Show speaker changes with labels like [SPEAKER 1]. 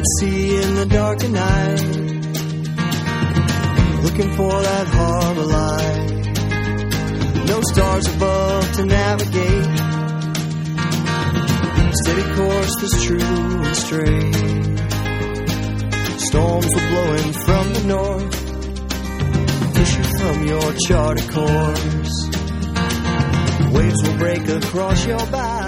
[SPEAKER 1] sea in the dark of night, looking for that harbor light. No stars above to navigate, steady course that's true and straight. Storms were blowing from the north, push you from your charted course. Waves will break across your back,